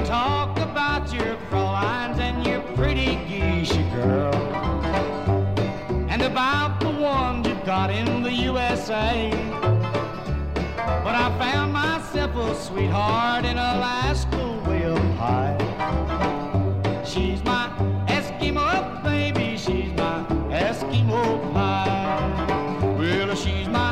talk about your Fräuleins and your pretty geisha girl, and about the ones you got in the USA. But I found myself a sweetheart in Alaska whale pie. She's my Eskimo baby, she's my Eskimo pie. Well, she's my